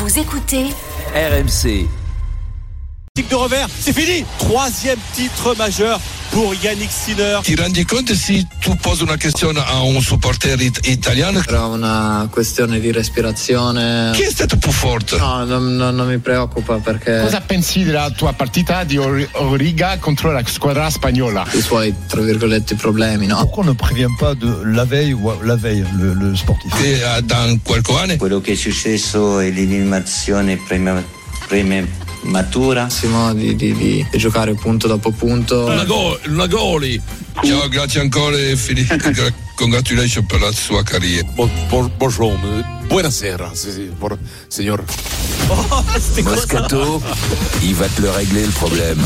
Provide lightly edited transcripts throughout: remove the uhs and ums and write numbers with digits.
Vous écoutez RMC. De revers, c'est fini. 3e titre majeur pour Yannick Sinner. Ti rendi conto se tu posi una questione a un supporter italiano? Era una questione di respirazione. Chi è stato più forte? No, non mi preoccupa perché. Cosa pensi della tua partita di Riga contro la squadra spagnola? I suoi, tra virgolette, problemi, no? Pourquoi on ne prévient pas de la veille ou la veille le sportif? Da qualche anno? Quello che è successo è l'eliminazione prematura. Di giocare punto dopo punto. Una goli. Ciao, grazie ancora e congratulations per la sua carriera. Bonjour, buonasera, signor. Moscato, il va te le régler le problème.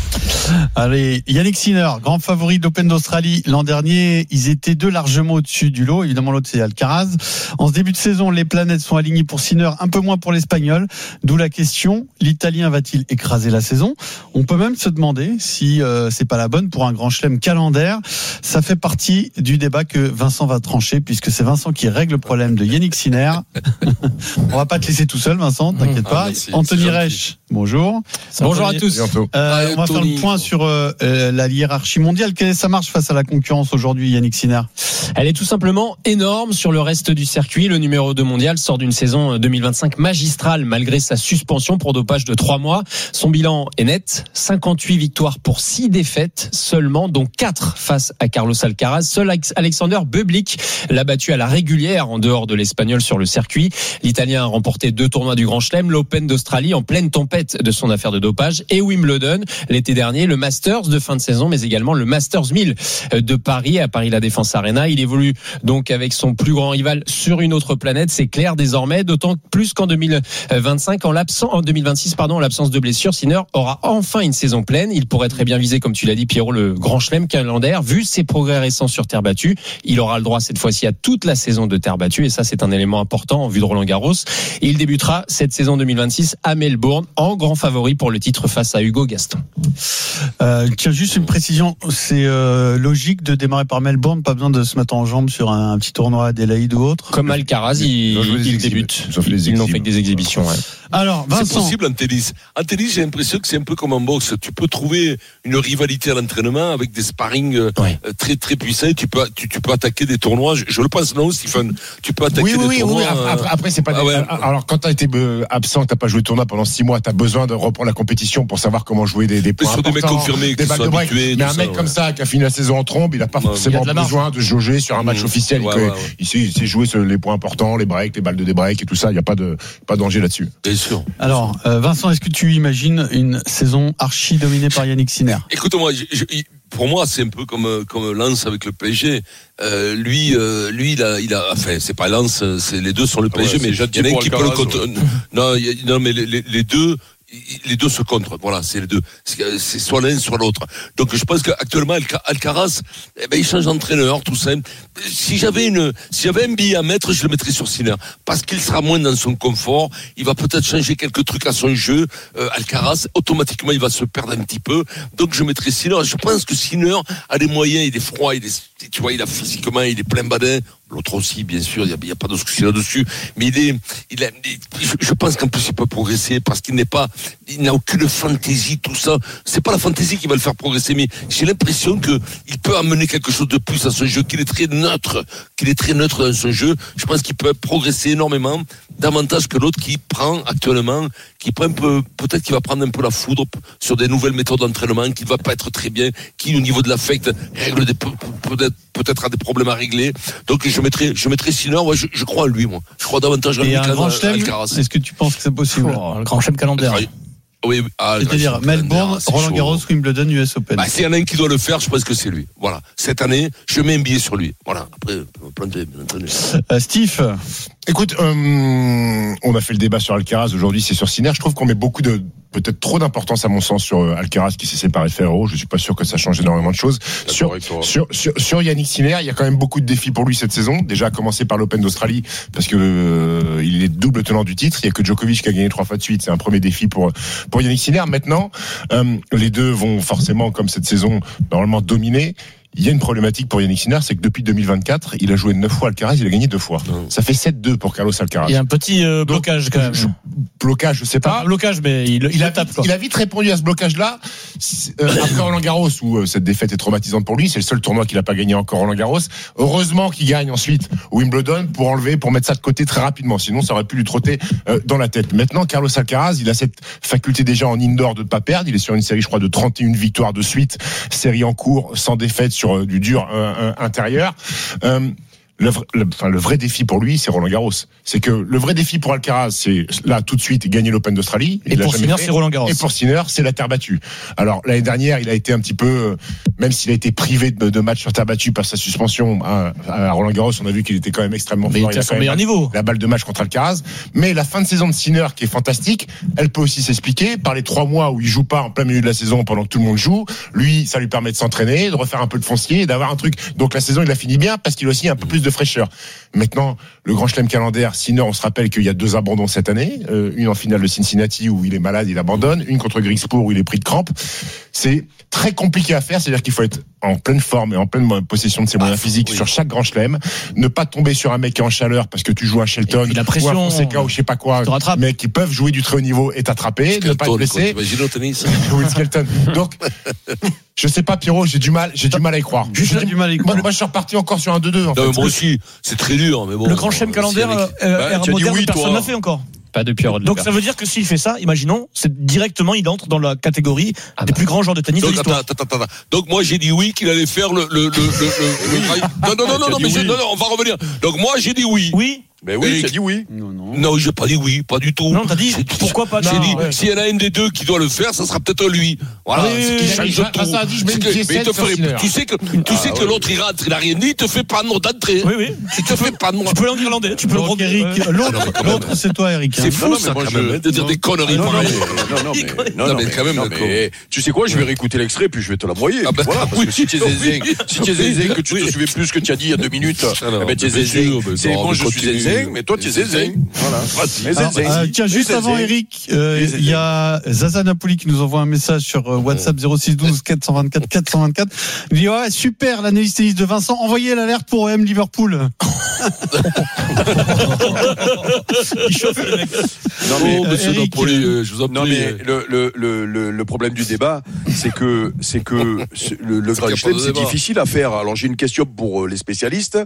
Allez, Yannick Sinner, grand favori d'Open d'Australie l'an dernier, ils étaient deux largement au-dessus du lot. Évidemment, l'autre c'est Alcaraz. En ce début de saison, les planètes sont alignées pour Sinner, un peu moins pour l'Espagnol. D'où la question, l'Italien va-t-il écraser la saison? On peut même se demander si c'est pas la bonne pour un grand chelem calendaire. Ça fait partie du débat que Vincent va trancher, puisque c'est Vincent qui règle le problème de Yannick Sinner. On va pas te laisser tout seul, Vincent, t'inquiète pas. Merci, Anthony Reich, bonjour. Bonjour à tous. On va faire le point sur la hiérarchie mondiale. Quelle est sa marche face à la concurrence aujourd'hui, Yannick Sinner? Elle est tout simplement énorme sur le reste du circuit. Le numéro 2 mondial sort d'une saison 2025 magistrale malgré sa suspension pour dopage de 3 mois. Son bilan est net, 58 victoires pour 6 défaites seulement, dont 4 face à Carlos Alcaraz. Seul Alexander Bublik l'a battu à la régulière en dehors de l'Espagnol sur le circuit. L'Italien a remporté 2 tournois du Grand Chelem, l'Open d'Australie en pleine tempête de son affaire de dopage et Wimbledon l'été dernier, le Masters de fin de saison, mais également le Masters 1000 de Paris, à Paris La Défense Arena. Il évolue donc avec son plus grand rival sur une autre planète, c'est clair désormais, d'autant plus qu'en 2026, en l'absence de blessure, Sinner aura enfin une saison pleine. Il pourrait très bien viser, comme tu l'as dit Pierrot, le Grand Chelem calendaire. Vu ses progrès récents sur terre battue, il aura le droit cette fois-ci à toute la saison de terre battue, et ça c'est un élément important en vue de Roland Garros. Et il débutera cette saison 2026 à Melbourne en grand favori pour le titre face à Hugo Gaston. Tiens, juste une précision, c'est logique de démarrer par Melbourne, pas besoin de se mettre en jambe sur un petit tournoi à Adélaïde ou autre. Comme Alcaraz, il débute. Ils n'ont fait que des exhibitions. Ouais. Alors, Vincent. C'est possible en tennis. En tennis, j'ai l'impression que c'est un peu comme en boxe. Tu peux trouver une rivalité à l'entraînement avec des sparring très très puissants. Tu peux attaquer des tournois. Je le pense, non, Stephen? Tu peux attaquer des tournois. Oui. Après, c'est pas. Alors, quand t'as été absent, t'as pas joué de tournoi pendant 6 mois, t'as besoin de reprendre la compétition pour savoir comment jouer des points sur importants, des mecs confirmés, des balles de break. Mais un mec comme ça qui a fini la saison en trombe, il a pas forcément besoin de jauger sur un match officiel. Il sait jouer sur les points importants, les breaks, les balles de débreak et tout ça. Il y a pas de danger là-dessus. Bien sûr. Alors, Vincent, est-ce que tu imagines une saison archi dominée par Yannick Sinner? Écoute-moi, pour moi, c'est un peu comme Lens avec le PSG. Lui, il a, enfin, c'est pas Lens, c'est les deux sont le PSG, mais il y en a un qui peut le contre. Non, mais les deux se contre. Voilà, c'est les deux. C'est soit l'un, soit l'autre. Donc, je pense qu'actuellement, Alcaraz, il change d'entraîneur, tout ça. Si j'avais un billet à mettre, je le mettrais sur Sinner. Parce qu'il sera moins dans son confort. Il va peut-être changer quelques trucs à son jeu. Alcaraz, automatiquement, il va se perdre un petit peu. Donc, je mettrais Sinner. Je pense que Sinner a les moyens, il est froid, tu vois, il a physiquement, il est plein badin. L'autre aussi, bien sûr, il n'y a pas de souci là-dessus. Mais je pense qu'en plus, il peut progresser parce qu'il n'a aucune fantaisie, tout ça. C'est pas la fantaisie qui va le faire progresser, mais j'ai l'impression qu'il peut amener quelque chose de plus à son jeu, qu'il est très neutre dans son jeu. Je pense qu'il peut progresser énormément, davantage que l'autre qui prend actuellement, peut-être qu'il va prendre un peu la foudre sur des nouvelles méthodes d'entraînement, qu'il va pas être très bien, qui au niveau de l'affect règle peut-être a des problèmes à régler. Donc je mettrais Sinner, je crois à lui, moi. Je crois davantage à lui qu'à Alcaraz. Est-ce que tu penses que c'est possible? Le grand chelem calendaire. Oui, c'est-à-dire Melbourne, Roland Garros, Wimbledon, US Open. S'il y en a un qui doit le faire, je pense que c'est lui. Voilà. Cette année, je mets un billet sur lui. Voilà. Après, on va planter, bien entendu. Steve. Écoute, on a fait le débat sur Alcaraz. Aujourd'hui, c'est sur Sinner. Je trouve qu'on met peut-être trop d'importance à mon sens sur Alcaraz qui s'est séparé de Ferrero. Je suis pas sûr que ça change énormément de choses. Sur Yannick Sinner, il y a quand même beaucoup de défis pour lui cette saison. Déjà à commencer par l'Open d'Australie parce que il est double tenant du titre. Il y a que Djokovic qui a gagné 3 fois de suite. C'est un premier défi pour Yannick Sinner. Maintenant, les deux vont forcément, comme cette saison, normalement dominer. Il y a une problématique pour Yannick Sinner, c'est que depuis 2024, il a joué 9 fois Alcaraz, il a gagné 2 fois. Ça fait 7-2 pour Carlos Alcaraz. Il y a un petit blocage quand même. blocage, je sais pas. Un blocage, mais il a tape, quoi. Il a vite répondu à ce blocage-là. Après Roland-Garros, où cette défaite est traumatisante pour lui, c'est le seul tournoi qu'il a pas gagné encore, Roland-Garros. Heureusement qu'il gagne ensuite Wimbledon pour mettre ça de côté très rapidement. Sinon, ça aurait pu lui trotter dans la tête. Maintenant, Carlos Alcaraz, il a cette faculté déjà en indoor de ne pas perdre. Il est sur une série, je crois, de 31 victoires de suite. Série en cours, sans défaite sur du dur intérieur. Le vrai défi pour lui, c'est Roland-Garros. C'est que le vrai défi pour Alcaraz, c'est là tout de suite gagner l'Open d'Australie. Et pour Sinner, c'est Roland-Garros. Et pour Sinner, c'est la terre battue. Alors l'année dernière, il a été un petit peu, même s'il a été privé de matchs sur terre battue par sa suspension à Roland-Garros, on a vu qu'il était quand même extrêmement fort. Il était à son meilleur niveau. La balle de match contre Alcaraz. Mais la fin de saison de Sinner, qui est fantastique, elle peut aussi s'expliquer par les 3 mois où il joue pas en plein milieu de la saison pendant que tout le monde joue. Lui, ça lui permet de s'entraîner, de refaire un peu de foncier et d'avoir un truc. Donc la saison, il a fini bien parce qu'il a aussi un peu plus de fraîcheur. Maintenant, le Grand Chelem calendaire, Sinner, on se rappelle qu'il y a 2 abandons cette année, une en finale de Cincinnati où il est malade, il abandonne, une contre Grigspor où il est pris de crampes. C'est très compliqué à faire, c'est-à-dire qu'il faut être en pleine forme et en pleine possession de ses moyens physiques sur chaque Grand Chelem, ne pas tomber sur un mec qui est en chaleur parce que tu joues à Shelton la pression, ou à Fonseca ou je sais pas quoi, mais qui peuvent jouer du très haut niveau et t'attraper, ne pas te blesser. Imagine au tennis. Will Skelton. Donc je sais pas, Pierrot, j'ai du mal à y croire. J'ai du mal à y croire. Moi, je suis reparti encore sur un 2-2. En fait. Moi aussi, c'est très dur, mais bon. Le Grand Chelem calendaire, moderne, personne n'a fait encore. Pas depuis Rod Laver. Donc ça veut dire que s'il fait ça, imaginons, c'est directement il entre dans la catégorie des plus grands joueurs de tennis de l'histoire. Attends. Donc moi j'ai dit oui qu'il allait faire le Non, mais on va revenir. Donc moi j'ai dit oui. Oui. Ben oui, tu as dit oui. Non, j'ai pas dit oui, pas du tout. Non, t'as dit pourquoi pas. J'ai dit s'il y en a un des deux qui doit le faire, ça sera peut-être lui. Voilà, c'est qui change de tout. Tu sais que l'autre il rentre, il a rien dit, il te fait pas de nom d'entrée. Oui. Tu te fais pas de nom. Tu peux l'en irlandais, tu peux le Eric. L'autre c'est toi, Eric. C'est fou ça quand même de dire des conneries pareilles. Non, mais quand même. Tu sais quoi, je vais réécouter l'extrait puis je vais te l'envoyer. Voilà, parce que si tu es zézé, que tu te souviens plus ce que tu as dit il y a 2 minutes, tu es zézé. C'est bon, je suis zézé. Mais toi tu es zézé. Voilà. Tiens, juste avant Eric, il y a Zaza Napoli qui nous envoie un message sur WhatsApp 0612 424 424. Il dit ouais, super l'analyse tennis de Vincent, envoyez l'alerte pour OM Liverpool. Il chauffe le mec. Non mais le problème du débat, c'est que le Grand Chelem c'est difficile à faire. Alors j'ai une question pour les spécialistes.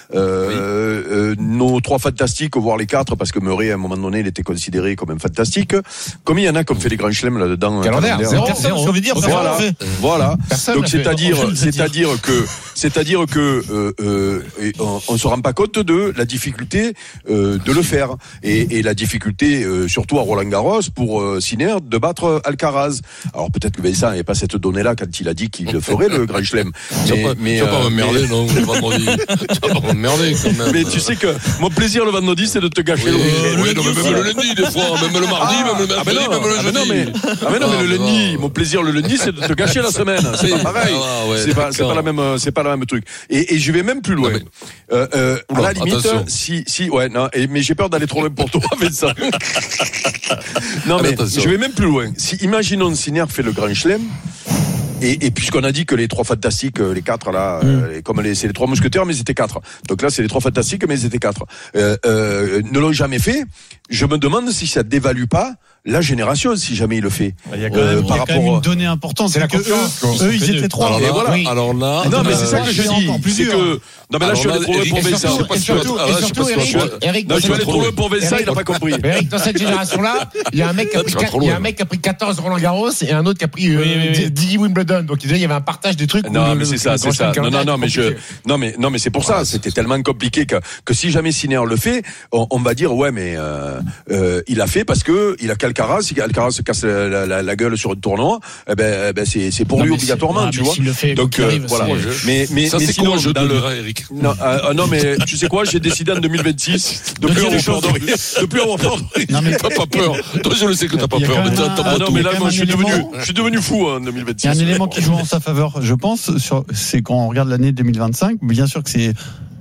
Nos 3 fantastiques, voire les 4, parce que Murray à un moment donné il était considéré comme un fantastique. Combien il y en a comme fait les Grands Chelems là-dedans? Calendaire. Voilà. Donc c'est-à-dire que on se rend pas compte de la difficulté de le faire et la difficulté surtout à Roland-Garros pour Sinner de battre Alcaraz. Alors peut-être que Vincent n'avait pas cette donnée-là quand il a dit qu'il le ferait le Grand Chelem. Mais tu vas pas m'emmerder, non, le vendredi. Tu vas pas m'emmerder quand même. Mais tu sais que mon plaisir le vendredi, c'est de te gâcher le week-end. Oui, non, mais même le lundi, des fois, même le mardi, même le mercredi, même le jeudi. Mais le lundi, mon plaisir le lundi, c'est de te gâcher la semaine. C'est pas pareil. C'est pas la même truc. Et je vais même plus loin. À la limite, mais j'ai peur d'aller trop loin pour toi, Vincent. Non, mais je vais même plus loin. Si, imaginons Sinner fait le Grand Chelem. Et puisqu'on a dit que les 3 fantastiques, les 4 là, comme c'est les 3 mousquetaires, mais c'était 4. Donc là, c'est les 3 fantastiques, mais c'était 4. Ne l'ont jamais fait. Je me demande si ça dévalue pas la génération, si jamais il le fait. Il y a quand même une donnée importante. C'est la confiance. Eux, ils étaient 3. Alors là. Non, mais c'est ça que je dis. C'est que. Non, mais là, je suis allé trop loin pour Vincent. Eric, je suis allé trop loin pour Vincent, il n'a pas compris. Eric, dans cette génération-là, il y a un mec qui a pris 14 Roland-Garros et un autre qui a pris 10 Wimbledon. Donc déjà, il y avait un partage des trucs. Non, mais c'est ça. Non, mais c'est pour ça. C'était tellement compliqué que si jamais Sinner le fait, on va dire ouais, mais il a fait parce que il a qu'Alcaraz. Si Alcaraz se casse la gueule sur un tournoi, c'est pour lui obligatoirement, tu vois. Donc voilà. Mais sinon, je donnerai, Eric. Non, mais tu sais quoi, j'ai décidé en 2026 de plus avoir peur de rien. De plus avoir peur de rien. Non, mais t'as pas peur. Toi, je le sais que t'as pas peur. Non, mais là, moi, je suis devenu fou en 2026. Il y a un élément qui joue en sa faveur, je pense, c'est quand on regarde l'année 2025. Bien sûr que c'est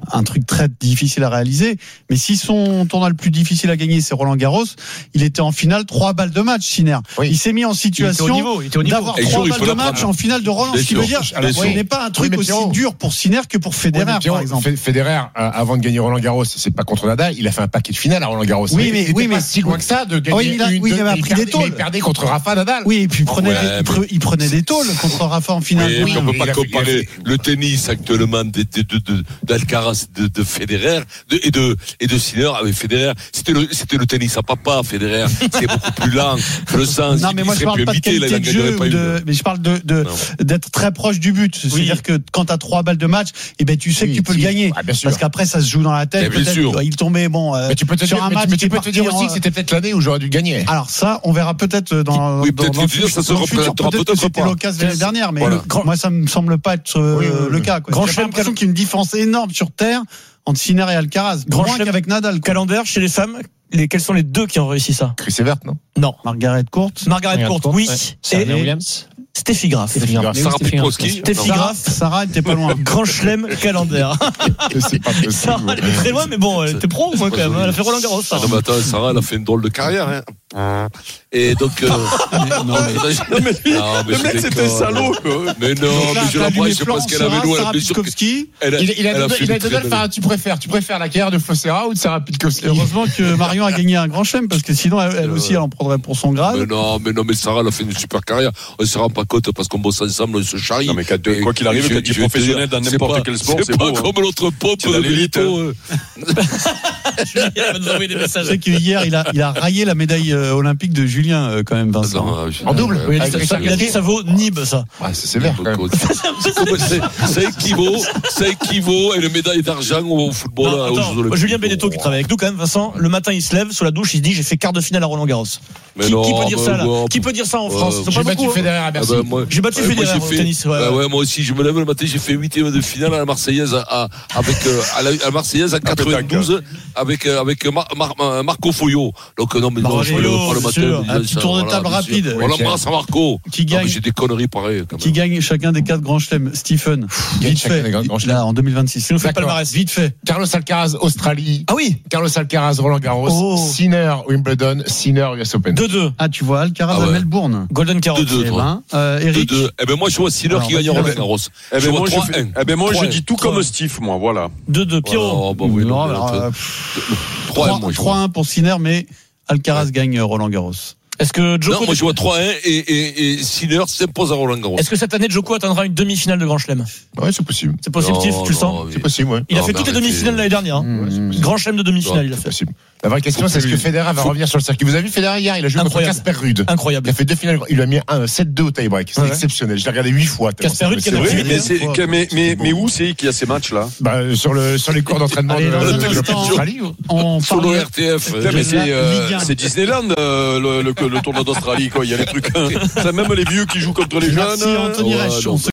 un truc très difficile à réaliser. Mais si son tournoi le plus difficile à gagner, c'est Roland-Garros, il était en finale 3 balles de match, Sinner. Oui. Il s'est mis en situation d'avoir 3 balles de match en finale de Roland. Ce qui veut dire, ce n'est pas un truc aussi dur pour Sinner que pour Federer, par exemple. Federer, avant de gagner Roland-Garros, c'est pas contre Nadal, il a fait un paquet de finales à Roland-Garros. Oui, mais pas si loin que ça de gagner il avait pris des tôles. Il perdait contre Rafa Nadal. Oui, et puis il prenait des tôles contre Rafa en finale. Oui, on ne peut pas comparer le tennis actuellement d'Alcaraz, de Federer et de Sinner avec Federer. C'était le tennis à papa, Federer. C'était beaucoup plus lent. Le sens. Non, mais moi, je parle pas de qualité de jeu, mais je parle d'être très proche du but. C'est-à-dire que quand tu as 3 balles de match, tu sais que tu peux le gagner. Parce qu'après, ça se joue dans la tête. Peut-être, il tombait, mais tu peux te dire aussi que c'était peut-être l'année où j'aurais dû gagner. Alors ça, on verra peut-être dans le futur. Peut-être que c'était l'occasion l'année dernière, mais moi, ça me semble pas être le cas. J'ai l'impression qu'il y a une différence énorme sur terre entre Sinner et Alcaraz. Grand moins qu'avec Nadal. Calendar chez les femmes. Quels sont les deux qui ont réussi ça? Chris Evert, non? Non. Margaret Court, oui. Et Williams. Steffi Graf. Sarah Pitkowski. Steffi Graf. Sarah était pas loin. Grand chelem Calendar. C'est pas possible. Sarah, elle est très loin, mais bon, elle était pro, moi, quand même. Elle a fait Roland-Garros, Sarah. Non, mais attends, Sarah, elle a fait une drôle de carrière, hein. Et donc, le mec, c'était salaud, quoi. Mais non, mais je l'embrasse parce qu'elle avait nous, Sarah Pitkowski. Il a donné tu préfères la carrière de Fossera ou de Sarah Pitkowski? Heureusement que Marion a gagné un grand chelem, parce que sinon, elle aussi, elle en prendrait pour son grade. Mais Sarah, elle a fait une super carrière. On se rend pas compte parce qu'on bosse ensemble, on se charrie. Non, mais quoi qu'il arrive, quand tu es professionnel dans n'importe quel sport, c'est pas comme l'autre pop de l'élite. Julien va nous envoyer des messages. Je sais qu'hier, il a raillé la médaille olympique de Julien, quand même, Vincent. En double. Oui, il a dit que ça vaut Nîmes, ça. C'est sévère, quand même. Ça équivaut à une médaille d'argent au football. Julien Benetto qui travaille avec nous, quand même, Vincent, le matin, il se lève, sous la douche, il se dit, j'ai fait quart de finale à Roland-Garros. Qui peut dire ça, là? Qui peut dire ça en France? J'ai battu Federer à Bercy. J'ai battu Federer au tennis. Ouais, moi aussi, je me lève le matin, j'ai fait 8e de finale à la Marseillaise à la Marseillaise en 92 avec Marco Foyot. Donc non, mais non, je me lève pas le matin. Un petit tour de table rapide. On l'embrasse à Marco. Qui gagne? J'ai des conneries pareilles. Qui gagne chacun des 4 grands chelems? Stephen. Vite fait. Là, en 2026. Nous fait palmarès. Vite fait. Carlos Alcaraz, Australie. Ah oui. Carlos Alcaraz, Roland-Garros. Sinner, Wimbledon. Sinner, US Open. 2-2. Ah, tu vois Alcaraz à Melbourne. Golden Carotte. 2-2. Eric. 2-2. Eh ben moi, je vois Sinner qui gagne Roland-Garros. Moi, je dis tout comme Steve, moi, voilà. 2-2. Pierrot. 3-1 pour Sinner, mais Alcaraz gagne Roland-Garros. Est-ce que Djoko... Non, moi je vois 3-1 et Sinner s'impose à Roland-Garros. Est-ce que cette année Djoko atteindra une demi-finale de Grand Chelem? Ouais, c'est possible. C'est possible, Steve, tu le sens? C'est possible, ouais. Il a fait toutes les demi-finales l'année dernière. Grand Chelem de demi-finale, il a fait. Possible. La vraie question, c'est est-ce que Federer va revenir sur le circuit? Vous avez vu Federer hier, il a joué contre Casper Ruud. Incroyable. Il a fait 2 finales, il lui a mis un 7-2 au tie-break. C'est exceptionnel. Je l'ai regardé 8 fois. Casper Ruud qui a mais où c'est qu'il y a ces matchs-là? Sur les cours d'entraînement de l'Australie. Sur le RTF. C'est Disneyland, le tournoi d'Australie, quoi. Il y a les trucs. C'est même les vieux qui jouent contre les jeunes. Merci Anthony Reich.